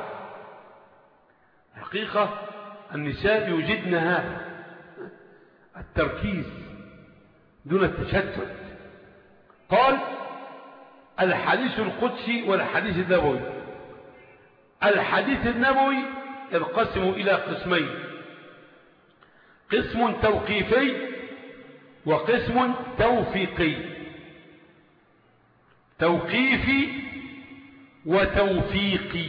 حقيقة النساء يوجدن هذا التركيز دون التشتت. قال الحديث القدسي والحديث النبوي. الحديث النبوي ينقسم إلى قسمين: قسم توقيفي وقسم توفيقي. توقيفي وتوفيقي.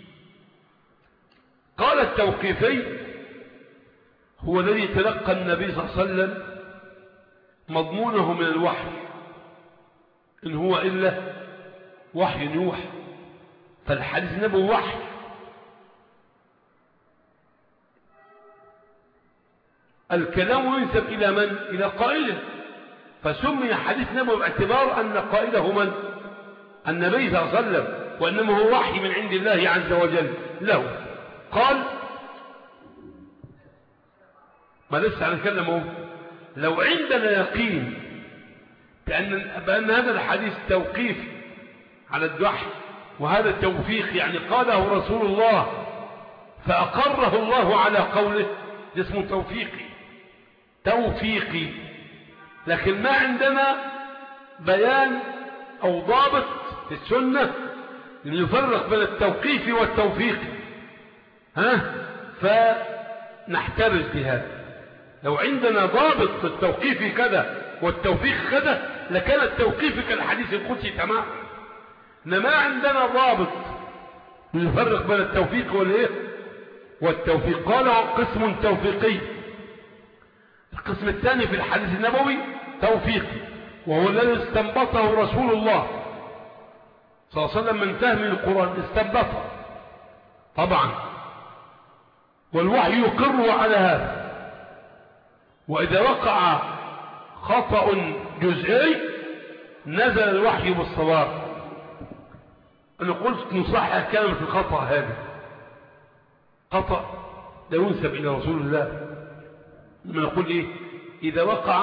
قال التوقيفي هو الذي تلقى النبي صلى الله عليه وسلم مضمونه من الوحي، إن هو إلا وحي يوحى. فالحديث النبوي وحي. الكلام ينسب إلى من؟ إلى قائله، فسمي حديث نبوي باعتبار أن قائله من؟ النبي صلى الله عليه وسلم، وإنما هو وحي من عند الله عز وجل له. قال ما لسه هنتكلم، لو عندنا يقين بأن هذا الحديث توقيف على الوحي، وهذا التوفيق يعني قاله رسول الله فأقره الله على قوله، اسمه توفيقي. لكن ما عندنا بيان أو ضابط في السنة يفرق بين التوقيف والتوفيق، فنحترز بهذا. لو عندنا ضابط في التوقيف كذا والتوفيق كذا لكان التوقيف كالحديث القدسي تمام. إنما عندنا ضابط يفرق بين التوفيق والتوفيق. قال قسم توفيقي. القسم الثاني في الحديث النبوي توفيقي، وهو الذي استنبطه رسول الله صلى الله عليه وسلم من فهم القرآن استنبطه طبعا، والوحي يقر على هذا. وإذا وقع خطأ جزئي نزل الوحي بالصواب. أنا قلت نصحح كلمة الخطأ هذا، خطأ لا ينسب إلى رسول الله. لما نقول إيه؟ إذا وقع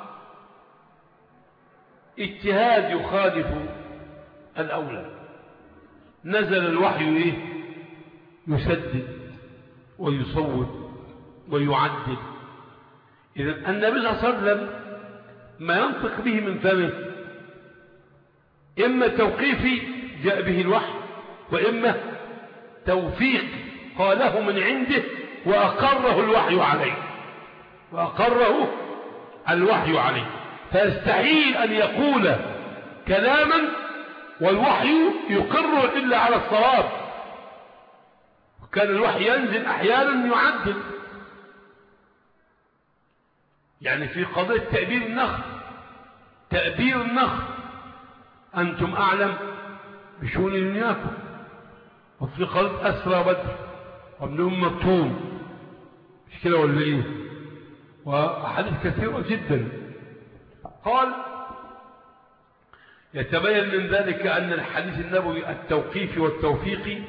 اجتهاد يخالف الأولى نزل الوحي إيه؟ يسدد ويصوب ويعدل. إذن النبي صلى الله عليه وسلم ما ينطق به من فمه إما توقيفي جاء به الوحي، وإما توفيق قاله من عنده وأقره الوحي عليه، وأقره الوحي عليه. فيستحيل أن يقول كلاما والوحي يقر إلا على الصواب. وكان الوحي ينزل أحيانا يعدل، يعني في قضية تأبير النخل، تأبير النخل أنتم أعلم بشؤون دنياكم. وفي قضية أسرى بدر وابن مكتوم، مش كده ولا إيه؟ وأحاديث كثيرة جدا. قال يتبين من ذلك أن الحديث النبوي التوقيفي والتوفيقي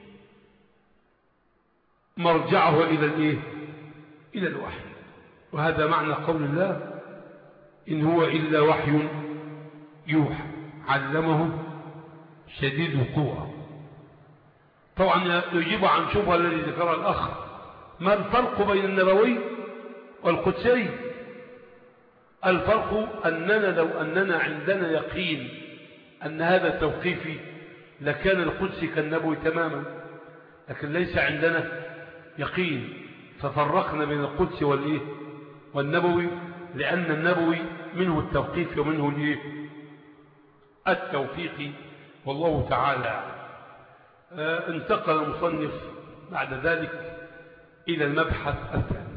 مرجعه إلى الإيه؟ إلى الوحي. وهذا معنى قول الله إن هو إلا وحي يوحى علمه شديد القوى. طبعا يجيب عن شبهة الذي ذكرها الأخ، ما الفرق بين النبوي والقدسي؟ الفرق أننا لو أننا عندنا يقين أن هذا توقيفي لكان القدسي كالنبوي تماما، لكن ليس عندنا يقين ففرقنا بين القدسي والإيه؟ والنبوي، لأن النبوي منه التوقيف ومنه الإيه؟ التوفيق. والله تعالى انتقل المصنف بعد ذلك إلى المبحث الثاني.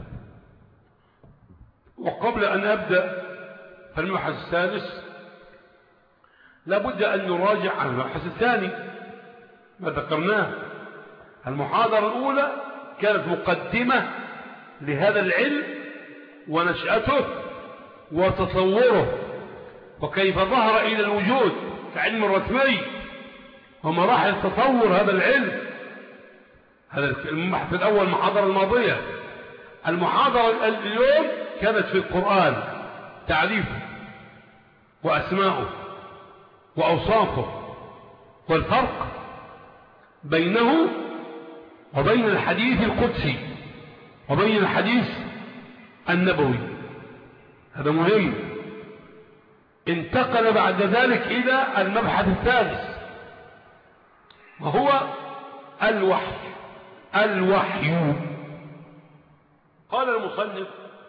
وقبل أن أبدأ فالمبحث الثالث لابد أن نراجع عن المبحث الثاني ما ذكرناه. المحاضرة الأولى كانت مقدمة لهذا العلم ونشأته وتصوره وكيف ظهر إلى الوجود كعلم رسمي ومراحل تطور هذا العلم. هذا المبحث الأول المحاضرة الماضية. المحاضرة اليوم كانت في القرآن، تعريفه وأسماؤه وأوصافه والفرق بينه وبين الحديث القدسي وبين الحديث النبوي. هذا مهم. انتقل بعد ذلك إلى المبحث الثالث وهو الوحي. الوحي قال المصنف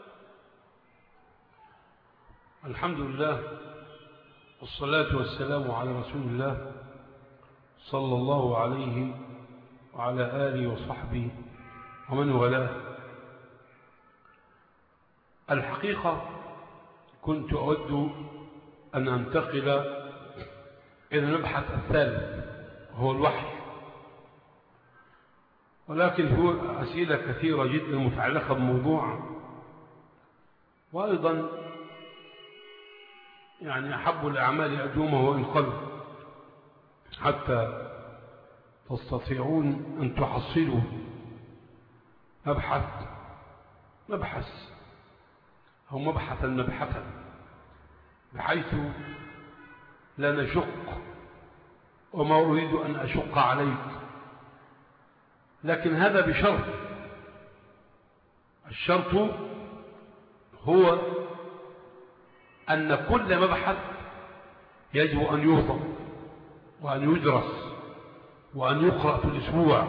الحمد لله والصلاة والسلام على رسول الله صلى الله عليه وعلى آله وصحبه ومن والاه. الحقيقة كنت أود أن أنتقل إلى المبحث الثالث وهو الوحي، ولكن هو أسئلة كثيرة جدا متعلقة بموضوع، وأيضا يعني أحب الأعمال أدومه وإن قل، حتى تستطيعون أن تحصلوا مبحث أو مبحثا بحيث لا نشق، وما أريد أن أشق عليك، لكن هذا بشرط. الشرط هو أن كل مبحث يجب أن يوضع وأن يدرس وأن يقرأ في الأسبوع،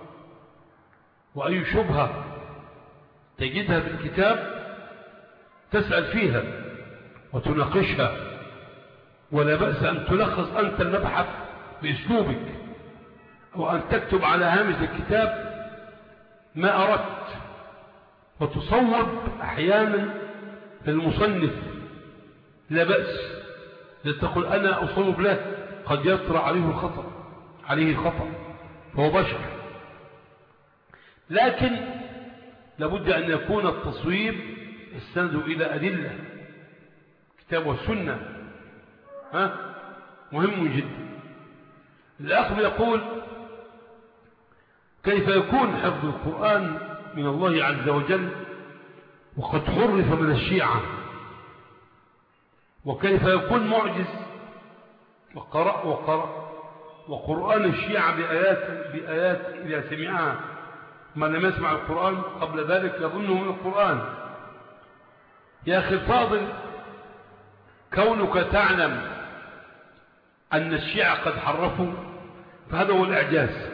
وأي شبهة تجدها في الكتاب تسأل فيها وتناقشها، ولا بأس أن تلخص أنت المبحث بأسلوبك، أو أن تكتب على هامش الكتاب ما أردت وتصوب أحيانا للمصنف، لا بأس، لتقول أنا أصوب له قد يطرأ عليه الخطأ فهو بشر. لكن لابد أن يكون التصويب يستند إلى أدلة كتاب والسنة، مهم جدا. الأخ يقول: كيف يكون حفظ القرآن من الله عز وجل وقد حرف من الشيعة؟ وكيف يكون معجز وقرآن الشيعة بآيات إذا سمعها من لم يسمع القرآن قبل ذلك يظنه من القرآن؟ يا أخي الفاضل، كونك تعلم أن الشيعة قد حرفوا فهذا هو الإعجاز.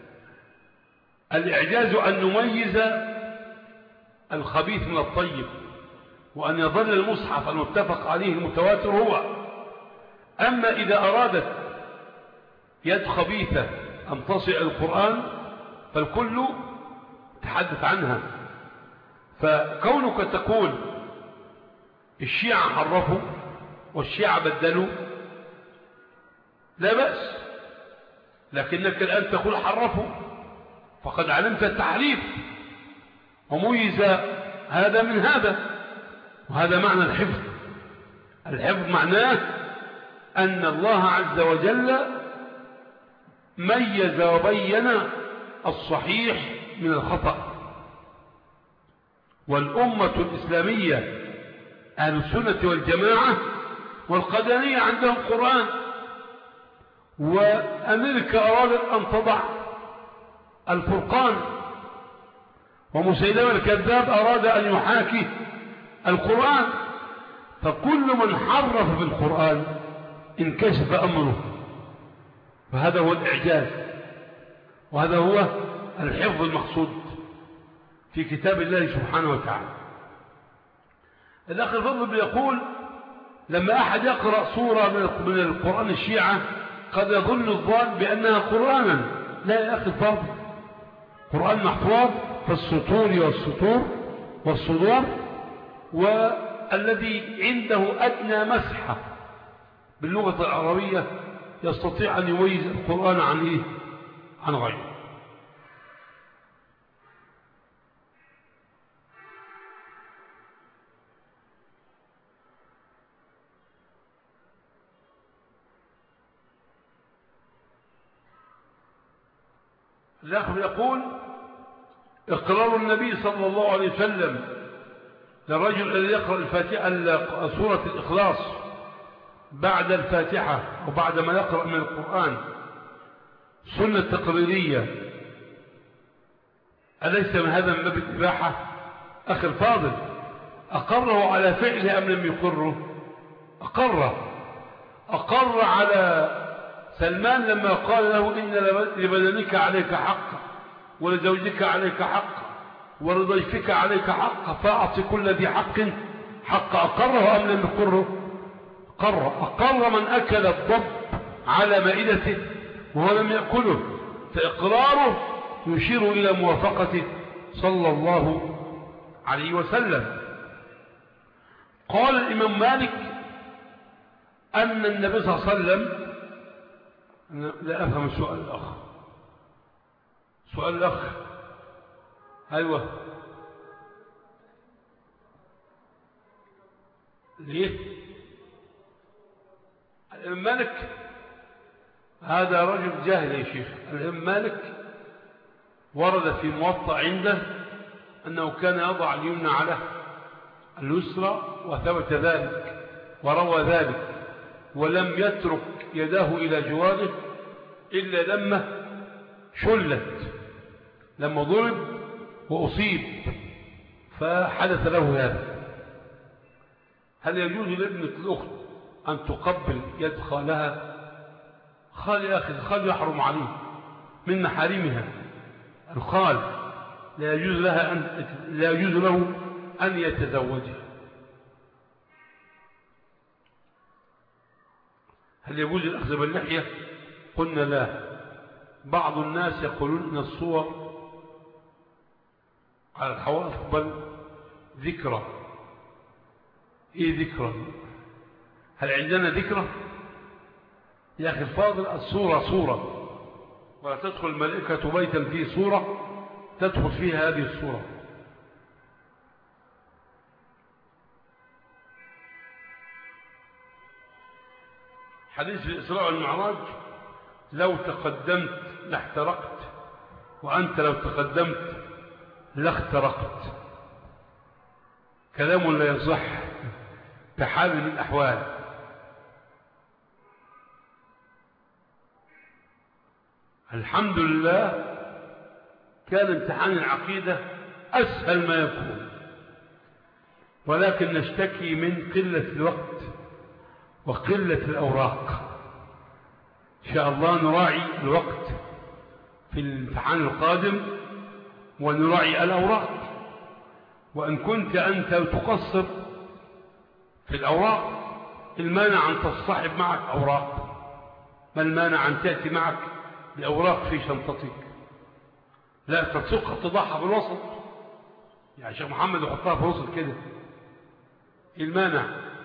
الإعجاز أن نميز الخبيث من الطيب، وأن يظل المصحف المتفق عليه المتواتر هو. أما إذا أرادت يد خبيثة أن تصل القرآن فالكل تحدث عنها. فكونك تقول الشيعة حرفوا والشيعة بدلوا لا بأس، لكنك الآن تقول حرفوا فقد علمت التحريف وميز هذا من هذا، وهذا معنى الحفظ. الحفظ معناه أن الله عز وجل ميز وبين الصحيح من الخطأ. والأمة الإسلامية أهل السنة والجماعة والقدرية عندهم قرآن، وأمريكا أرادت أن تضع الفرقان، ومسيلمة الكذاب أراد أن يحاكي القرآن. فكل من حرف بالقرآن انكشف أمره، فهذا هو الإعجاز، وهذا هو الحفظ المقصود في كتاب الله سبحانه وتعالى. الأخ الفضل يقول: لما أحد يقرأ سورة من القرآن الشيعة قد يظن الظان بأنها قرآنا. لا يا أخي الفضل، قرآن محفوظ في السطور والصدور، والذي عنده أدنى مسحة باللغة العربية يستطيع أن يميز القرآن عن غيره. الأخ يقول: إقرار النبي صلى الله عليه وسلم للرجل الذي يقرأ الفاتحة سورة الإخلاص بعد الفاتحة وبعد ما يقرأ من القرآن سنة تقريرية، أليس من هذا من باب الإباحة؟ أخي الفاضل، أقره على فعله أم لم يقره؟ أقر على سلمان لما قال له: إن لبدنك عليك حقا ولزوجك عليك حقا ولضيفك عليك حقا فأعط كل ذي حق حق. أقره أم لم يقره؟ أقر من أكل الضب على مائدته وهو لم يأكله، فإقراره يشير إلى موافقته صلى الله عليه وسلم. قال الإمام مالك أن النبي صلى الله عليه وسلم، لا أفهم سؤال الأخ. أيوة، ليه؟ الإمام مالك هذا رجل جاهل يا شيخ. الإمام مالك ورد في موطأ عنده أنه كان يضع اليمنى على اليسرى وثبت ذلك وروى ذلك، ولم يترك يداه إلى جواده إلا لما شلت، لما ضرب وأصيب فحدث له هذا. هل يجوز لابنة الأخت أن تقبل يد خالها؟ خال يا أخي، الخال يحرم عليه من محارمها. الخال لا يجوز له أن يتزوجها. هل يجوز الأخذ باللحية؟ قلنا لا. بعض الناس يقولون أن الصور على الحوائط بل ذكرى. إيه ذكرى؟ هل عندنا ذكرى؟ يا أخي الفاضل الصورة صورة، ولا تدخل الملائكة بيتا فيه صورة تدخل فيها هذه الصورة. حديث الإسراء والمعراج: لو تقدمت لاحترقت، وأنت لو تقدمت لاخترقت. كلام لا يصح بحال من الأحوال. الحمد لله كان امتحان العقيدة أسهل ما يكون، ولكن نشتكي من قلة الوقت وقلة الأوراق. إن شاء الله نراعي الوقت في الامتحان القادم ونراعي الأوراق. وإن كنت أنت تقصر في الأوراق، المانع أن تصطحب معك أوراق؟ ما المانع أن تأتي معك بأوراق في شنطتك؟ لا تتسقها تضعها بالوسط، يعني شيخ محمد يحطها في الوسط كده، المانع؟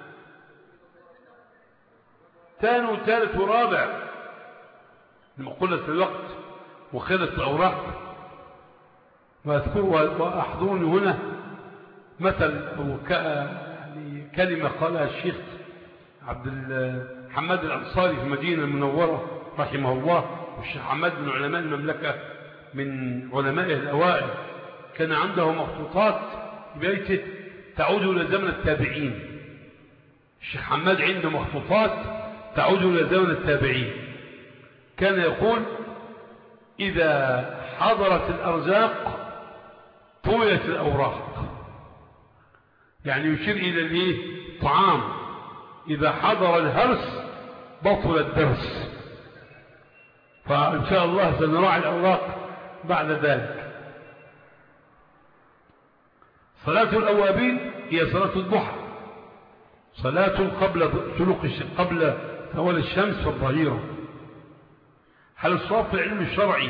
ثاني وثالث ورابع، لما قلت الوقت وخلت الأوراق. وأذكر وأحضرني هنا مثل أو يعني كلمة قالها الشيخ عبد الحماد الأنصاري في المدينة المنورة رحمه الله. والشيخ حماد من علماء المملكة، من علمائه الأوائل، كان عنده مخطوطات في بيته تعود إلى زمن التابعين. الشيخ حماد عنده مخطوطات تعود إلى زمن التابعين. كان يقول: إذا حضرت الأرزاق طويت الأوراق، يعني يشير إلى طعام. إذا حضر الهرس بطل الدرس. فإن شاء الله سنراعي الأوراق بعد ذلك. صلاة الأوابين هي صلاة الضحى، صلاة قبل زوال الشمس والظهيرة. هل الصواب في العلم الشرعي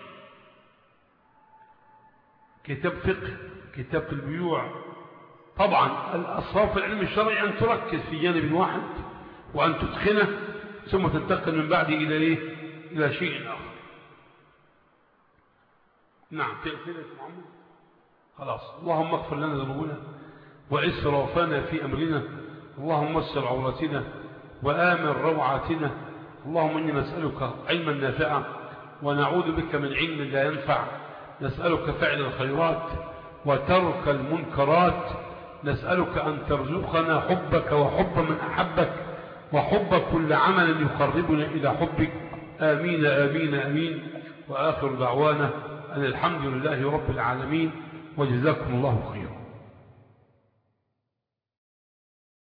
كتاب فقه، كتاب في البيوع؟ طبعا الصواب في العلم الشرعي أن تركز في جانب واحد وأن تدخنه، ثم تنتقل من بعد إلى شيء آخر. نعم، في أسئلة محمد؟ خلاص. اللهم اغفر لنا ذنوبنا وإسرافنا في أمرنا، اللهم استر عوراتنا وآمن روعاتنا. اللهم إني نسألك علما نافعا ونعوذ بك من علم لا ينفع. نسألك فعل الخيرات وترك المنكرات. نسألك أن ترزقنا حبك وحب من أحبك وحب كل عمل يقربنا إلى حبك. آمين آمين آمين. وآخر دعوانا أن الحمد لله رب العالمين، وجزاكم الله خيرا.